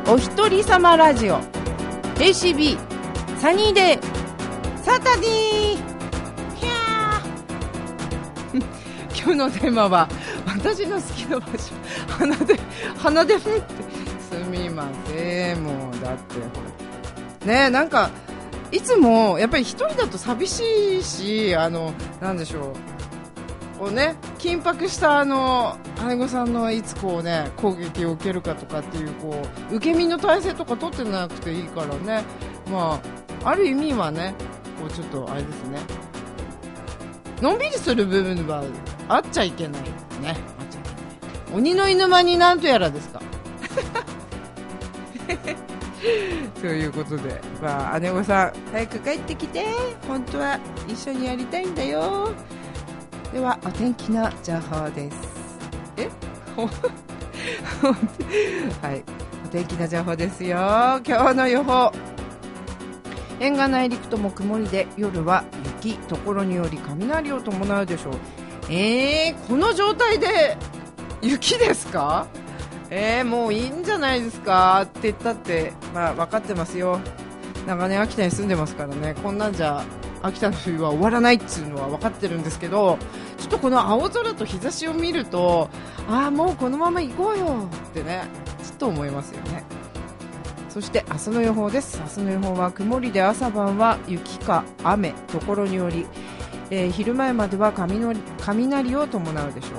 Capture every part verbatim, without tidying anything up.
お一人様ラジオ エーシービー サニーデーサタディー。ひゃー今日のテーマは私の好きな場所、鼻で鼻でふってすみません。もうだってねえ、なんかいつもやっぱり一人だと寂しいし、あのなんでしょう、こうね、緊迫したあの姉御さんのいつこうね攻撃を受けるかとかっていう、こう受け身の体制とか取ってなくていいからね、まあある意味はね、こうちょっとあれですね、のんびりする部分はあっちゃいけないね、あっちゃいけない。鬼の犬間になんとやらですかということで、まあ、姉御さん早く帰ってきて、本当は一緒にやりたいんだよ。ではお天気の情報です。えはい、お天気の情報ですよ。今日の予報、沿岸内陸とも曇りで、夜は雪、ところにより雷を伴うでしょう。えー、この状態で雪ですか？えー、もういいんじゃないですかって言ったって、まあ分かってますよ。長年秋田に住んでますからね、こんなんじゃ秋田の冬は終わらないっていうのは分かってるんですけど、ちょっとこの青空と日差しを見ると、ああもうこのまま行こうよってね、ちょっと思いますよね。そして明日の予報です。明日の予報は曇りで、朝晩は雪か雨、ところにより、えー、昼前までは 雷, 雷を伴うでしょう。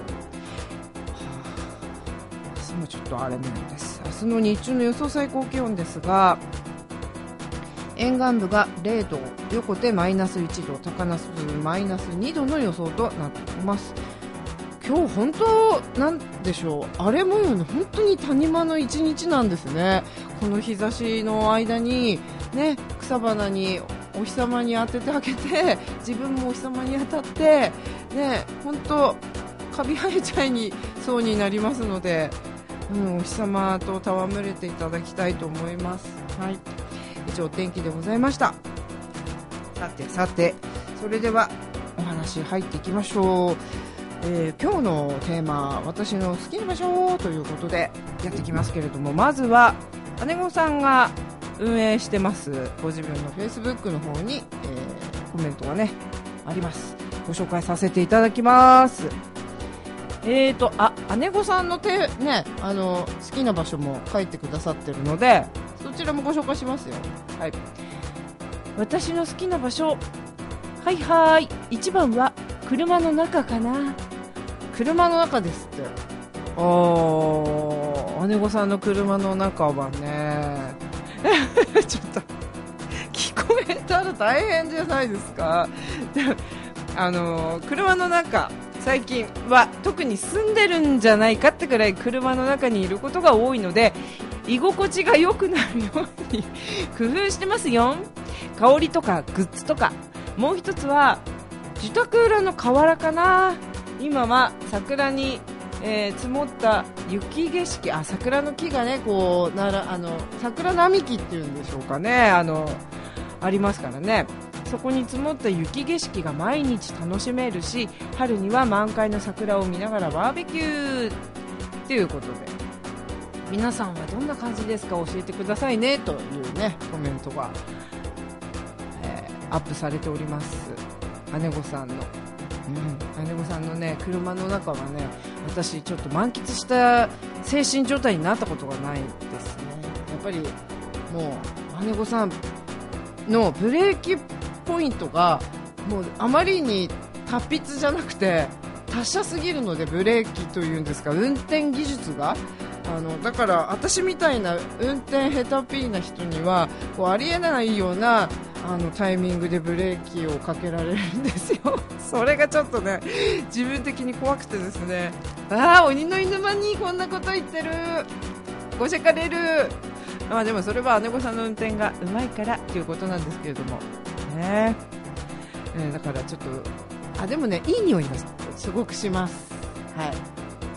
明日もちょっと荒れ模様です。明日の日中の予想最高気温ですが、沿岸部がれいど、横手マイナスいちど、高梨マイナスにどの予想となっています。今日本当なんでしょう、荒れ模様の本当に谷間の一日なんですね。この日差しの間に、ね、草花にお日様に当ててあげて、自分もお日様に当たって、ね、本当カビ生えちゃいにそうになりますので、うん、お日様と戯れていただきたいと思います。はい、以上天気でございました。さてさて、それではお話入っていきましょう。えー、今日のテーマ、私の好きな場所ということでやってきますけれども、まずは姉御さんが運営してますご自分の Facebook の方に、えー、コメントがねあります。ご紹介させていただきます。えーとあ姉御さんのて、ね、あの好きな場所も書いてくださってるので、そちらもご紹介しますよ。はい、私の好きな場所、はいはい、一番は車の中かな。車の中ですって。あー、姉御さんの車の中はねちょっと聞こえたら大変じゃないですかあの車の中、最近は特に住んでるんじゃないかってくらい車の中にいることが多いので、居心地が良くなるように工夫してますよ。香りとかグッズとか、もう一つは自宅裏の河原かな。今は桜に、えー、積もった雪景色、あ、桜の木がね、こうなら、あの桜並木っていうんでしょうかね、あのありますからね。そこに積もった雪景色が毎日楽しめるし、春には満開の桜を見ながらバーベキューということで、皆さんはどんな感じですか、教えてくださいねというねコメントが、えー、アップされております。姉御さんの、うん、姉御さんのね車の中はね、私ちょっと満喫した精神状態になったことがないですね。やっぱりもう姉御さんのブレーキポイントがもうあまりに達筆じゃなくて達者すぎるので、ブレーキというんですか、運転技術が、あのだから私みたいな運転下手ピーな人にはこうありえないようなあのタイミングでブレーキをかけられるんですよそれがちょっとね自分的に怖くてですね、ああ鬼の犬間にこんなこと言ってる、ごしゃかれる。まあでもそれは姉御さんの運転がうまいからということなんですけれどもね、えー、だからちょっと、あ、でもねいい匂いがすごくします。はい、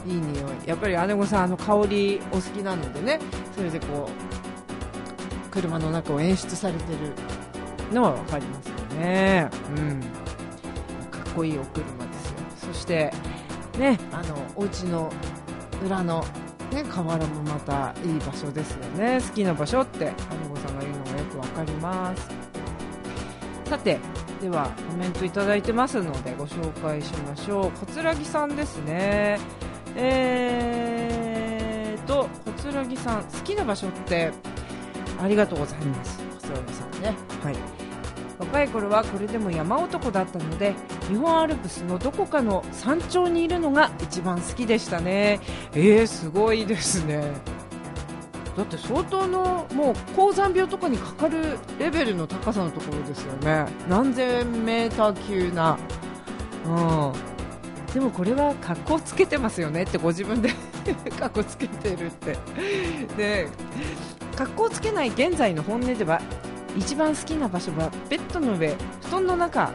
いい匂い。やっぱり姉御さんあの香りお好きなのでね、それでこう車の中を演出されてるのは分かりますよね。うん、かっこいいお車ですよ。そしてね、あのお家の裏のね、河原もまたいい場所ですよね。好きな場所って金子さんが言うのがよくわかります。さて、ではコメントいただいてますのでご紹介しましょう。桂木さんですね。えーと桂木さん、好きな場所って、ありがとうございます。桂木さんね、はい、若い頃はこれでも山男だったので、日本アルプスのどこかの山頂にいるのが一番好きでしたね。えー、すごいですね。だって相当のもう高山病とかにかかるレベルの高さのところですよね。何千メーター級な、うん、でもこれは格好つけてますよねってご自分で格好つけてるってで、格好つけない現在の本音では一番好きな場所はベッドの上、布団の中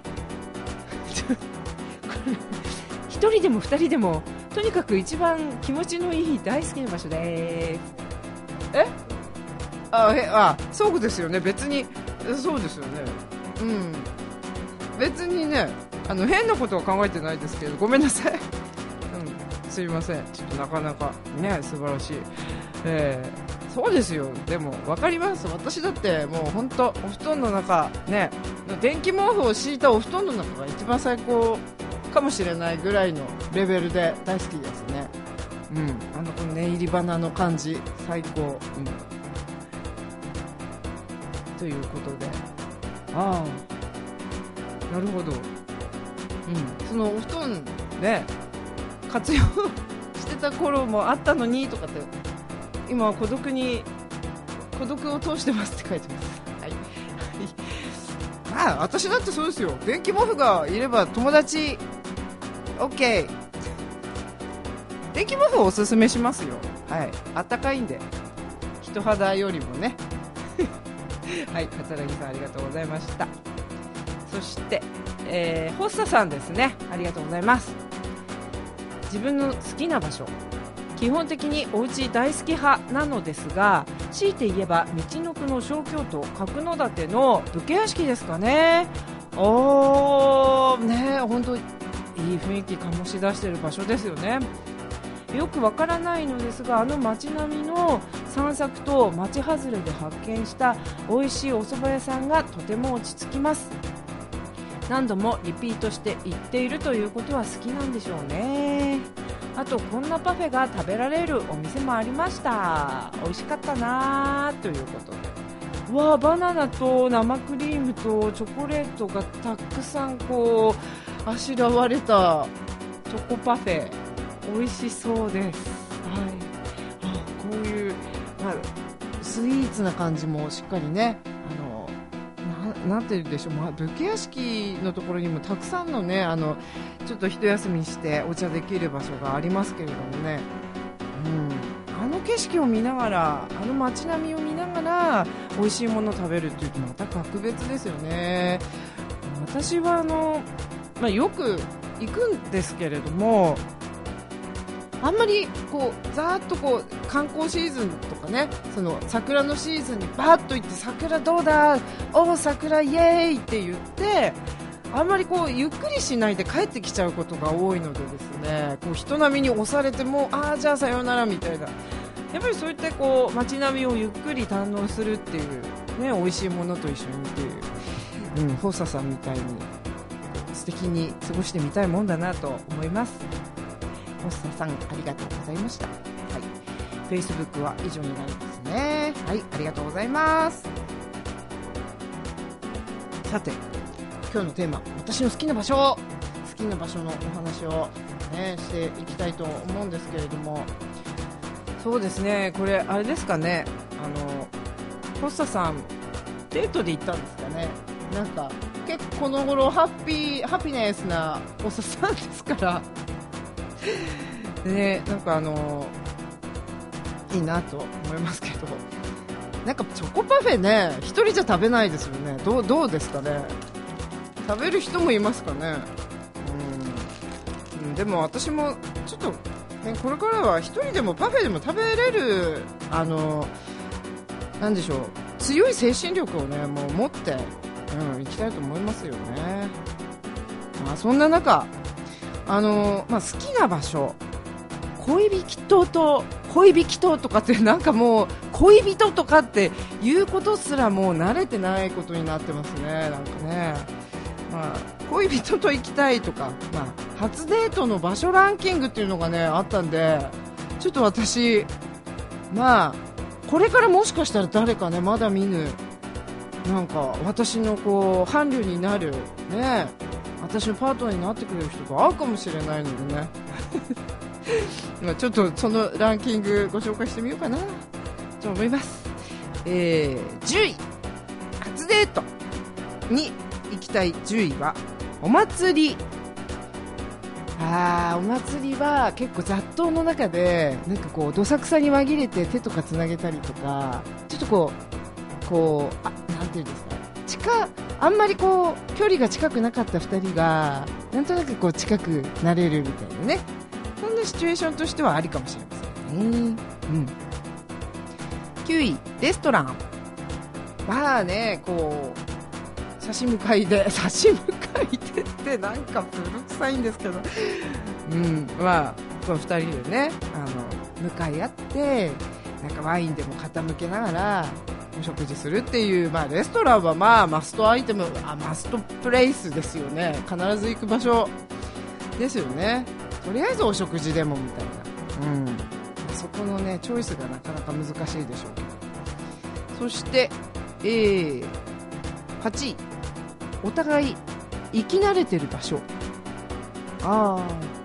一人でも二人でもとにかく一番気持ちのいい大好きな場所です。えあえあそうですよね。別にそうですよね。うん、別にね、あの変なことは考えてないですけど、ごめんなさい、うん、すいません。ちょっとなかなかね、素晴らしい、えー、そうですよ。でも分かります。私だってもう本当お布団の中ね、電気毛布を敷いたお布団の中が一番最高かもしれないぐらいのレベルで大好きですね。うん、あのこのね、入り花の感じ最高、うん、ということで、ああなるほど、うん、そのお布団ね活用してた頃もあったのにとかって、今は孤独に孤独を通してますって書いてます。はいああ、私だってそうですよ。電気毛布がいれば友達 OK。 電気毛布をおすすめしますよ。はい、あったかいんで、人肌よりもねはい、桂木さんありがとうございました。そして、えー、ホッサさんですね、ありがとうございます。自分の好きな場所、基本的にお家大好き派なのですが、強いて言えば道のくの小京都角館の武家屋敷ですかね。おーね、本当いい雰囲気醸し出している場所ですよね。よくわからないのですが、あの街並みの散策と街外れで発見した美味しいお蕎麦屋さんがとても落ち着きます。何度もリピートして行っているということは好きなんでしょうね。あとこんなパフェが食べられるお店もありました。美味しかったなということで、わあ、バナナと生クリームとチョコレートがたくさんこうあしらわれたチョコパフェ、美味しそうです。はい、あこういう、まあ、スイーツな感じもしっかりね、あの な, なんて言うでしょう、まあ、武家屋敷のところにもたくさんのね、あのちょっと一休みしてお茶できる場所がありますけれどもね、うん、あの景色を見ながら、あの街並みを見ながら美味しいものを食べるっていうとまた格別ですよね。私はあの、まあ、よく行くんですけれども、あんまりこうざーっとこう観光シーズンとかね、その桜のシーズンにバーッと行って、桜どうだ、おー桜イエーイって言って、あんまりこうゆっくりしないで帰ってきちゃうことが多いのでですね、こう人並みに押されても、ああじゃあさようならみたいな、やっぱりそういったこう街並みをゆっくり堪能するっていうね、美味しいものと一緒にっていう、うん、ホッサさんみたいに素敵に過ごしてみたいもんだなと思います。ホッサさんありがとうございました。はい、Facebook は以上になりますね。はい、ありがとうございます。さて、今日のテーマ、私の好きな場所、好きな場所のお話を、ね、していきたいと思うんですけれども、そうですね、これあれですかね、あのホッサさんデートで行ったんですかね。なんか結構この頃ハッピーハピネスなホッサさんですからでね、なんかあのいいなと思いますけど、なんかチョコパフェね、一人じゃ食べないですよね。どう、どうですかね、食べる人もいますかね。うん、でも私もちょっと、ね、これからは一人でもパフェでも食べれる、あのなんでしょう、強い精神力をね、もう持って、うん、行きたいと思いますよね。まあ、そんな中、あのまあ、好きな場所、 恋人と恋人とかってなんかもう恋人とかっていうことすらもう慣れてないことになってますね。なんかね、まあ、恋人と行きたいとか、まあ、初デートの場所ランキングっていうのがねあったんで、ちょっと私まあこれからもしかしたら誰かねまだ見ぬなんか私のこう伴侶になるね、私のパートナーになってくれる人が会うかもしれないのでねちょっとそのランキングご紹介してみようかなと思います。えー、じゅうい、初デートに行きたいじゅういはお祭り。あー、お祭りは結構雑踏の中でなんかこうどさくさに紛れて手とかつなげたりとか、ちょっとこうこうあなんていうんですか、近あんまりこう距離が近くなかったふたりがなんとなくこう近くなれるみたいなね、そんなシチュエーションとしてはありかもしれませんね。うん、きゅうい、レストラン。まあね、こう差し向かいで差し向かいでってなんか古臭いんですけど、うん、まあこのふたりでね、あの向かい合ってなんかワインでも傾けながらお食事するっていう、まあ、レストランはまあマストアイテム、あマストプレイスですよね。必ず行く場所ですよね。とりあえずお食事でもみたいな、うん、そこのねチョイスがなかなか難しいでしょうけど。そして、えー、はちい、お互い生き慣れてる場所。あ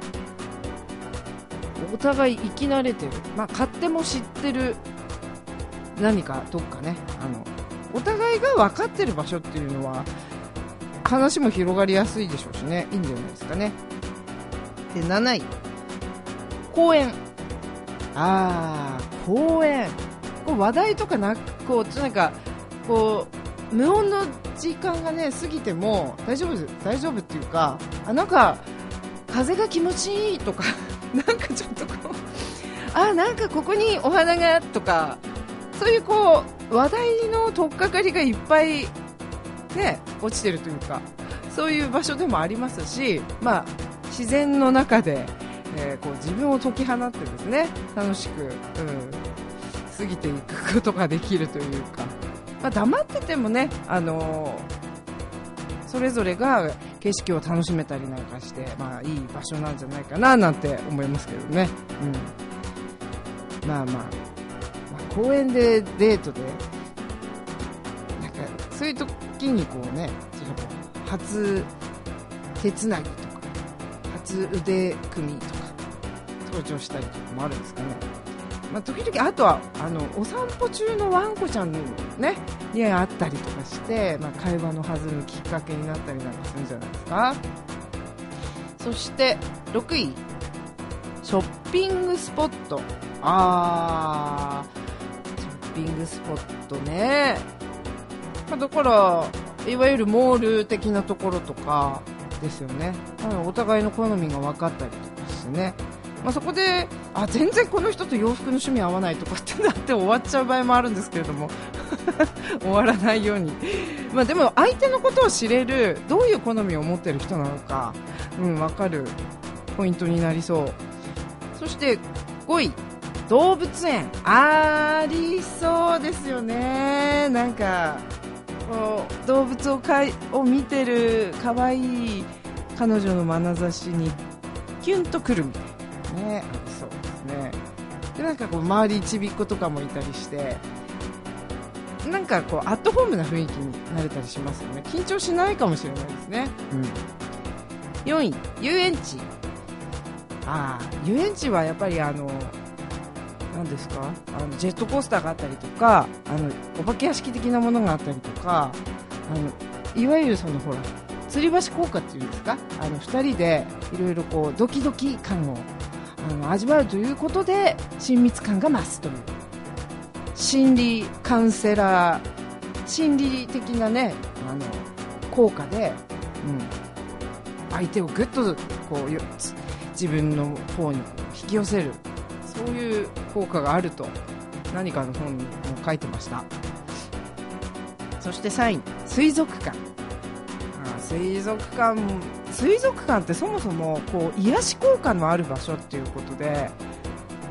お互い生き慣れてる、まあ、勝手も知ってる何かどっかね、あのお互いが分かってる場所っていうのは話も広がりやすいでしょうしね、いいんじゃないですかね。でなない、公園。あー、公園、こう話題とかなくこうなんかこう無音の時間がね過ぎても大丈夫大丈夫っていうか、あなんか風が気持ちいいとかなんかちょっとこうあなんかここにお花がとか、そういうこう話題の取っかかりがいっぱいね落ちてるというか、そういう場所でもありますし、まあ自然の中で、えー、こう自分を解き放ってですね楽しく、うん、過ぎていくことができるというか、まあ、黙っててもね、あのー、それぞれが景色を楽しめたりなんかして、まあいい場所なんじゃないかななんて思いますけどね、うん、まあまあ公園でデートでなんかそういう時にこうね、ちょっとこう初手つなぎとか初腕組みとか登場したりとかもあるんですかね。まあ、時々あとはあのお散歩中のワンコちゃんのねに会ったりとかして、まあ、会話の弾むきっかけになったりなんかするんじゃないですか。そしてろくい、ショッピングスポット。あー、ショッピングスポットね、まあ、だからいわゆるモール的なところとかですよね。お互いの好みが分かったりとかしてね、まあ、そこであ全然この人と洋服の趣味合わないとかってなって終わっちゃう場合もあるんですけれども終わらないように、まあ、でも相手のことを知れる、どういう好みを持っている人なのか、うん、分かるポイントになりそう。そしてごい、動物園。ありそうですよね。なんかこう動物をかいを見てる可愛い彼女の眼差しにキュンとくるみたいなね、ありそうですね。でなんかこう周りちびっ子とかもいたりして、なんかこうアットホームな雰囲気になれたりしますよね。緊張しないかもしれないですね、うん、よんい、遊園地。あ遊園地はやっぱりあの何ですか、あのジェットコースターがあったりとか、あのお化け屋敷的なものがあったりとか、あのいわゆるそのほら吊り橋効果っていうんですか、あのふたりでいろいろこうドキドキ感をあの味わうということで親密感が増すという心理カウンセラー心理的なねあの効果で、うん、相手をぐっとこう自分の方に引き寄せる、そういう効果があると何かの本にも書いてました。そしてさんい、水族館。あ水族館水族館ってそもそもこう癒し効果のある場所っていうことで、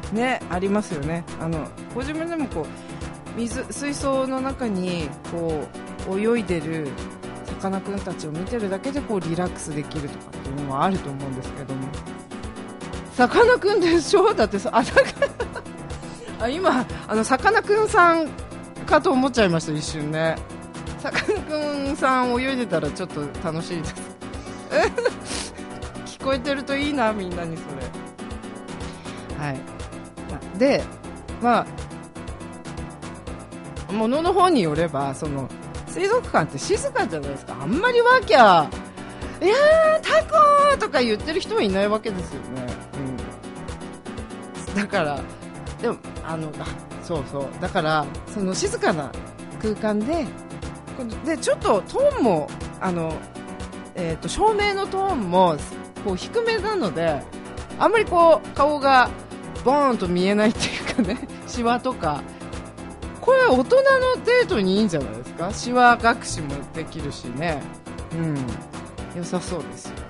ね、ありますよね。あのご自分でもこう水水槽の中にこう泳いでるさかなクンたちを見てるだけでこうリラックスできるとかっていうのもあると思うんですけども、さかなクンでしょ。だってさああ今あのさかなクンさんかと思っちゃいました、一瞬ね。さかなクンさん泳いでたらちょっと楽しいです聞こえてるといいな、みんなにそれ。はい。で、まあものの方によれば、その水族館って静かじゃないですか。あんまりわきゃいやータコーとか言ってる人はいないわけですよね、うん、だからでもあのあそうそうだからその静かな空間ででちょっとトーンもあの、えー、と照明のトーンもこう低めなので、あんまりこう顔がボーンと見えないっていうかね、シワとか、これ大人のデートにいいんじゃないですか。シワ隠しもできるしね、うん良さそうですよ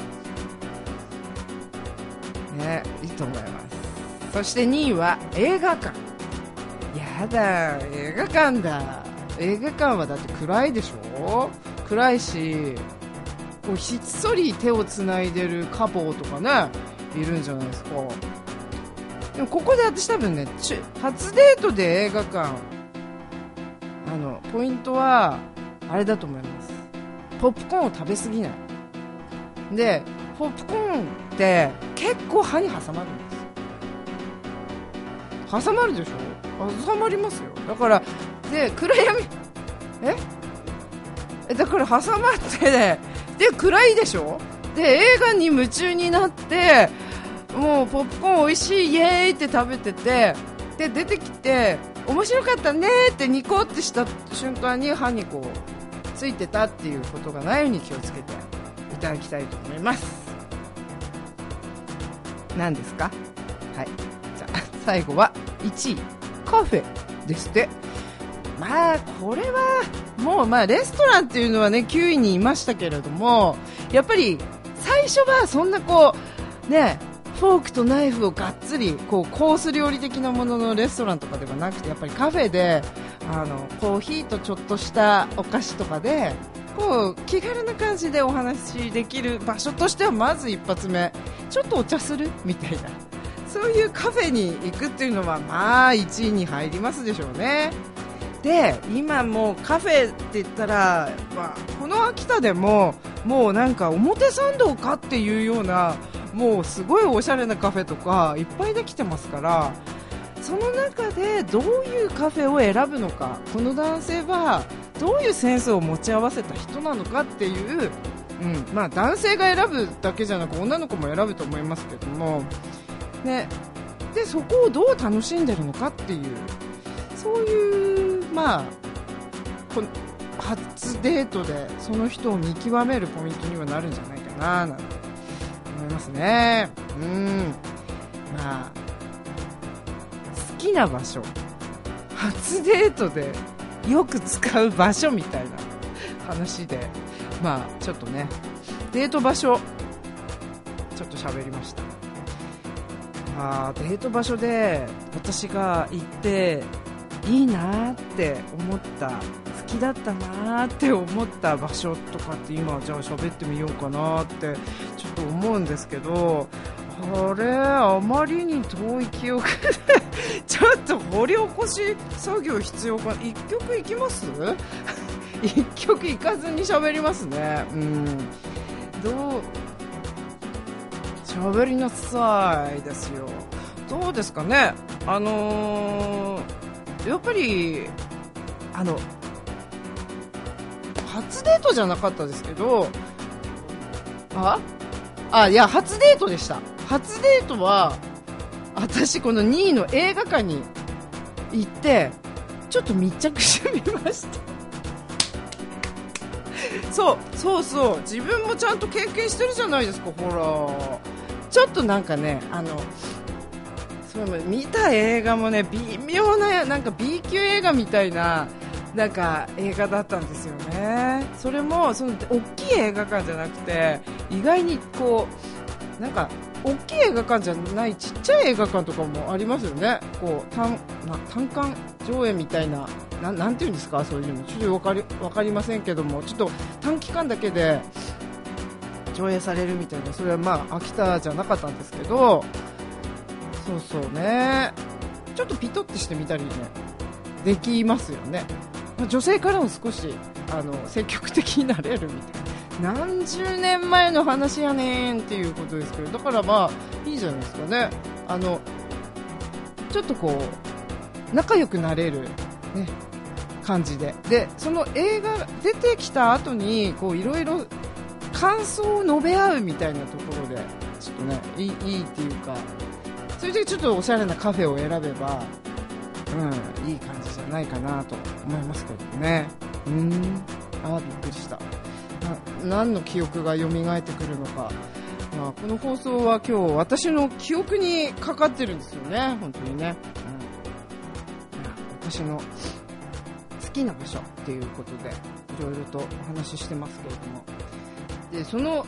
ね、いいと思います。そしてにいは映画館。やだ、映画館だ。映画館はだって暗いでしょ。暗いし、こうひっそり手をつないでるカポとかねいるんじゃないですか。でもここで私多分ね、初デートで映画館、あのポイントはあれだと思います。ポップコーンを食べ過ぎないで、ポップコーンって結構歯に挟まるんですよ。挟まるでしょ。挟まりますよ。だからで暗闇ええだから挟まってね、で暗いでしょ。で映画に夢中になって、もうポップコーン美味しいイエーイって食べてて、で出てきて面白かったねってニコってした瞬間に歯にこうついてたっていうことがないように気をつけていただきたいと思います。何ですか。はい、じゃあ最後はいちいカフェですって。まあこれはもうまあレストランっていうのはねきゅういにいましたけれども、やっぱり最初はそんなこうねフォークとナイフをがっつりこうコース料理的なもののレストランとかではなくて、やっぱりカフェであのコーヒーとちょっとしたお菓子とかでこう気軽な感じでお話しできる場所としては、まず一発目ちょっとお茶するみたいな、そういうカフェに行くっていうのはまあいちいに入りますでしょうね。で今もうカフェって言ったら、まあ、この秋田でももうなんか表参道かっていうようなもうすごいおしゃれなカフェとかいっぱいできてますから、その中でどういうカフェを選ぶのか、この男性はどういうセンスを持ち合わせた人なのかっていう、うんまあ、男性が選ぶだけじゃなく女の子も選ぶと思いますけども、ね、でそこをどう楽しんでるのかっていう、そういうまあこの初デートでその人を見極めるポイントにはなるんじゃないかななんて思いますね。うんまあ好きな場所、初デートでよく使う場所みたいな話で、まあちょっとねデート場所ちょっと喋りました。あデート場所で私が行っていいなって思った、好きだったなって思った場所とかって今じゃあ喋ってみようかなってちょっと思うんですけど、あれあまりに遠い記憶ちょっと掘り起こし作業必要かな。一曲いきます一曲いかずに喋りますね。うんどう喋りなさいですよ。どうですかね。あのーやっぱりあの初デートじゃなかったですけど、ああいや初デートでした。初デートは私このにいの映画館に行ってちょっと密着してみましたそうそうそう自分もちゃんと経験してるじゃないですか。ほらちょっとなんかねあの見た映画もね微妙ななんか B 級映画みたいななんか映画だったんですよね。それもその大きい映画館じゃなくて意外にこうなんか大きい映画館じゃないちっちゃい映画館とかもありますよね。こう単な単館上映みたいな、ななんていうんですか、そういうのちょっと分かり、分かりませんけども、ちょっと短期間だけで上映されるみたいな、それはまあ秋田じゃなかったんですけど、そうそうね、ちょっとピトってしてみたりねできますよね。女性からも少しあの積極的になれるみたいな。何十年前の話やねんっていうことですけど、だからまあいいじゃないですかね。あのちょっとこう仲良くなれる、ね、感じで、でその映画出てきた後にこういろいろ感想を述べ合うみたいなところでちょっとねいい、いいっていうか、それでちょっとおしゃれなカフェを選べば、うん、いい感じじゃないかなと思いますけどね。うーん、あーびっくりした。何の記憶が蘇ってくるのか、まあ、この放送は今日私の記憶にかかってるんですよね、本当にね、うん、私の好きな場所っていうことでいろいろとお話ししてますけれども、でその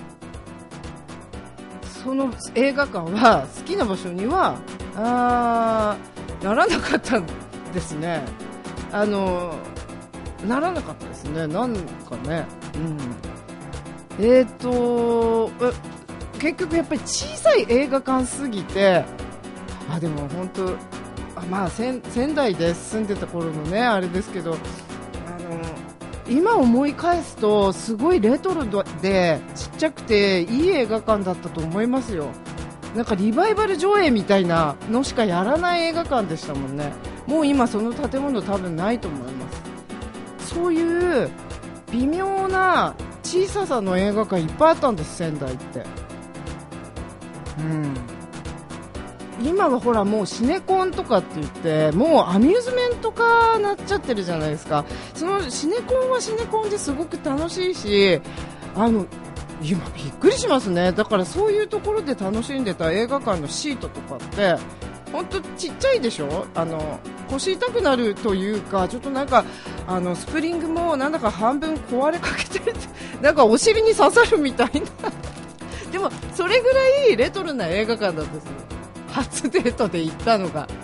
その映画館は好きな場所にはあならなかったんですね。あのならなかったですね、なんかね、うん、えーと結局やっぱり小さい映画館すぎて、あでも本当あ、まあ、仙, 仙台で住んでた頃のねあれですけど、あの今思い返すとすごいレトロでちっちゃくていい映画館だったと思いますよ。なんかリバイバル上映みたいなのしかやらない映画館でしたもんね。もう今その建物多分ないと思います。そういう微妙な小ささの映画館いっぱいあったんです、仙台って。うん、今はほらもうシネコンとかって言ってもうアミューズメント化なっちゃってるじゃないですか。そのシネコンはシネコンですごく楽しいし、あの今びっくりしますね。だからそういうところで楽しんでた映画館のシートとかって本当ちっちゃいでしょ。あの腰痛くなるというか、ちょっとなんかあのスプリングもなんだか半分壊れかけてるなんかお尻に刺さるみたいなでもそれぐらいレトロな映画館だったんですよ、初デートで行ったのが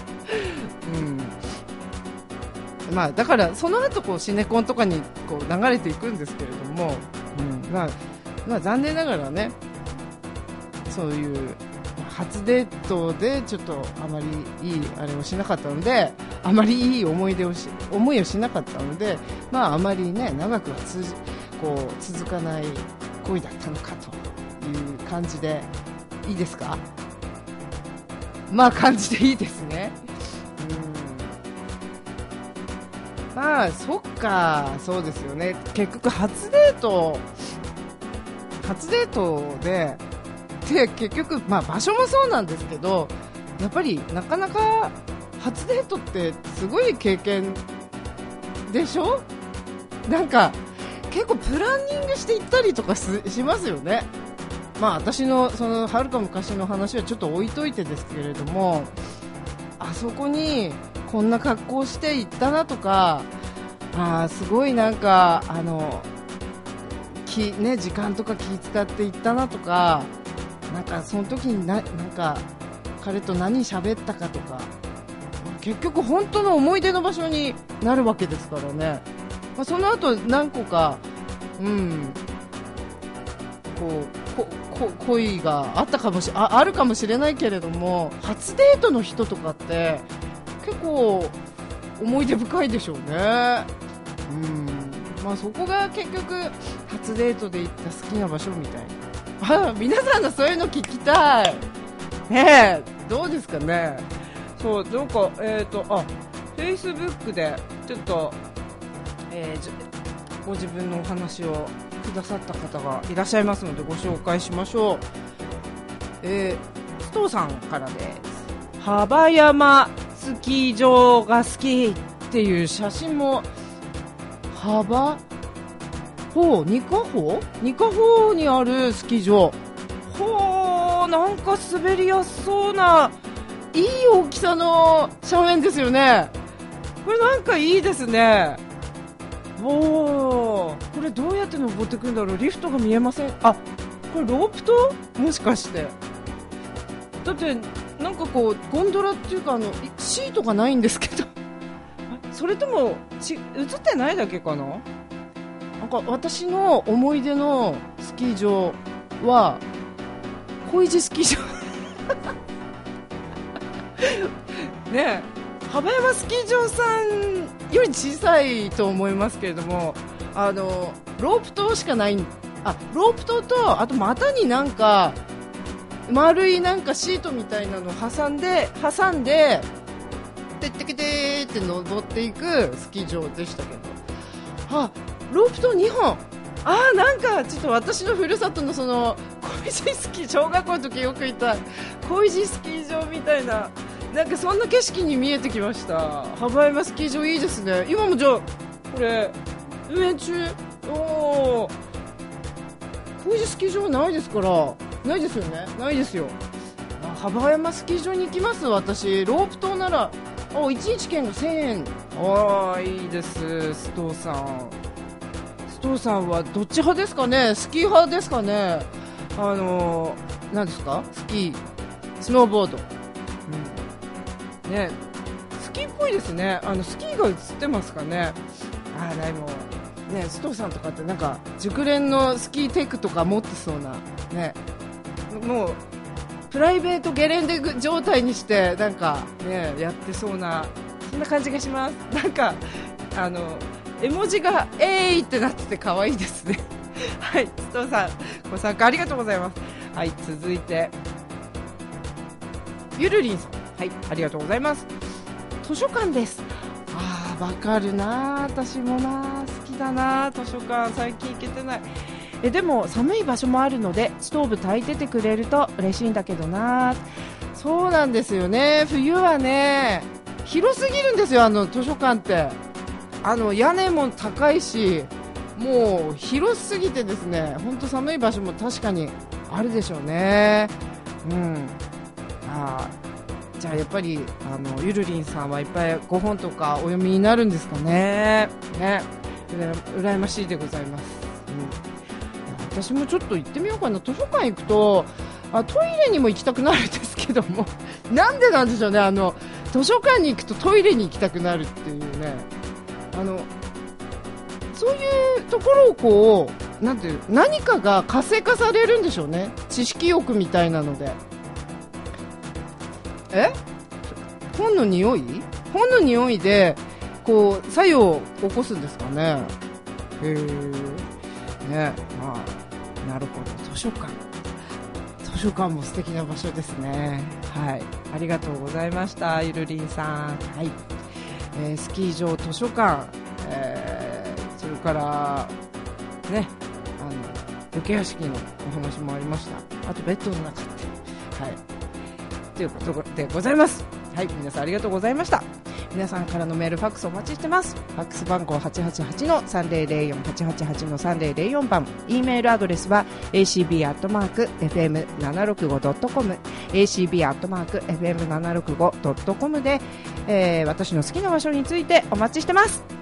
うん、まあだからその後こうシネコンとかにこう流れていくんですけれども、うん、まあ、まあ残念ながらね、そういう初デートでちょっとあまりいいあれをしなかったので、あまりいい思い出をし思いをしなかったので、まああまりね長くは通じこう続かない恋だったのかという感じでいいですか。まあ感じでいいですね。うん、まあそっか、そうですよね。結局初デート初デートでで結局、まあ、場所もそうなんですけど、やっぱりなかなか初デートってすごい経験でしょ。なんか結構プランニングしていったりとか し, しますよね。まあ私のそのはるか昔の話はちょっと置いといてですけれども、あそこにこんな格好して行ったなとか、あすごいなんかあのき、ね、時間とか気使って行ったなとか、なんかその時にな、なんか彼と何喋ったかとか、結局本当の思い出の場所になるわけですからね。まあ、その後何個か、うん、こうここ恋があったかもし あ, あるかもしれないけれども、初デートの人とかって結構思い出深いでしょうね。うん、まあ、そこが結局初デートで行った好きな場所みたいな。あ、皆さんのそういうの聞きたいね。えどうですかね。そうなんかえっ、ー、とあ Facebook でちょっと、えー、ご自分のお話をくださった方がいらっしゃいますのでご紹介しましょう。えー、須藤さんからです。幅山スキー場が好きっていう写真も、幅ほう二カ峰二カ峰にあるスキー場、ほうなんか滑りやすそうないい大きさの斜面ですよね。これなんかいいですね。おー、これどうやって登っていくんだろう。リフトが見えません。あ、これロープともしかしてだってなんかこうゴンドラっていうかあのシートがないんですけどそれともち映ってないだけかな。なんか私の思い出のスキー場は小石スキー場ねえ、幅山スキー場さんより小さいと思いますけれども、あのロープ塔しかない。あ、ロープ塔とあと股になんか丸いなんかシートみたいなのを挟んで挟んでてってけてーって登っていくスキー場でしたけど、あ、ロープ塔にほん、あー、なんかちょっと私のふるさとのその小石スキー、小学校の時よく行った小石スキー場みたいな、なんかそんな景色に見えてきました。幅山スキー場いいですね。今もじゃあこれ運営中。おー、小石スキー場ないですから、ないですよね、ないですよ。あ、幅山スキー場に行きます。私ロープ塔ならいちにち券がせんえん。ああ、いいです。須藤さん、須藤さんはどっち派ですかね。スキー派ですかね。あのー、何ですか、スキー、スノーボード、うん、ね、スキーっぽいですね。あのスキーが映ってますかね。あー、でもね、須藤さんとかってなんか熟練のスキーテクとか持ってそうなね、もうプライベートゲレンデ状態にしてなんかねやってそうな、そんな感じがします。なんかあの絵文字がえーいってなってて可愛いですねはい、須藤さんご参加ありがとうございます。はい、続いてゆるりんさん、はい、ありがとうございます。図書館です。あー、わかるな、私もな、好きだな図書館。最近行けてない。えでも寒い場所もあるのでストーブ焚いててくれると嬉しいんだけどな。そうなんですよね、冬はね広すぎるんですよ、あの図書館って。あの屋根も高いしもう広すぎてですね、本当寒い場所も確かにあるでしょうね。うん、あ、じゃあやっぱりあのゆるりんさんはいっぱいごほんとかお読みになるんですかね。ね、うらやましいでございます。うん、私もちょっと行ってみようかな。図書館行くとあトイレにも行きたくなるんですけどもなんでなんでしょうね、あの図書館に行くとトイレに行きたくなるっていうね、あのそういうところをこうなんていう何かが活性化されるんでしょうね、知識欲みたいなので。え本の匂い本の匂いでこう作用を起こすんですかね。へーね、まあ、なるほど。図書館図書館も素敵な場所ですね。はい、ありがとうございましたゆるりんさん。はい、えー、スキー場、図書館、えー、それからね、あの武家屋敷のお話もありました。あとベッドの中って、はいということでございます。はい、皆さんありがとうございました。皆さんからのメールファックスお待ちしてます。ファックス番号 はちはちはちのさんぜろぜろよん はちはちはちのさんぜろぜろよん 番、 E メールアドレスは エーシービー アットマーク エフエムななろくご ドットコム エーシービー アットマーク エフエムななろくご ドットコム で、えー、私の好きな場所についてお待ちしてます。